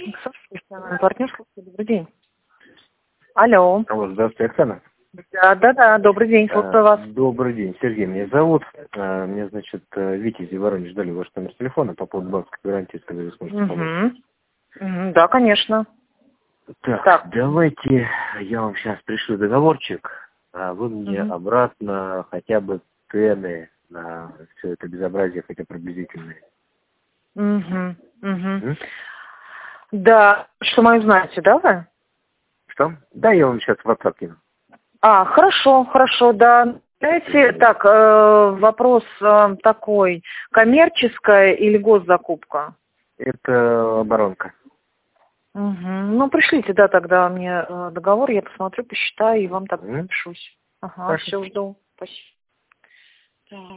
Партнер, добрый день. Алло. Алло, здравствуйте, Оксана. Да, добрый день, слушаю вас. Добрый день, Сергей меня зовут. Мне, значит, Витя из Воронежа дали ваш номер телефона по поводу банковской гарантии, сказали, вы сможете помочь. Да, конечно. Так, давайте я вам сейчас пришлю договорчик, а вы мне обратно хотя бы цены на все это безобразие, хотя приблизительные. Да, что мою знаете, да, вы? Что? Да, я вам сейчас в WhatsApp кину. Хорошо, да. Знаете, так, вопрос такой, коммерческая или госзакупка? Это оборонка. Ну, пришлите, да, тогда мне договор, я посмотрю, посчитаю и вам так напишусь. Все, жду. Спасибо.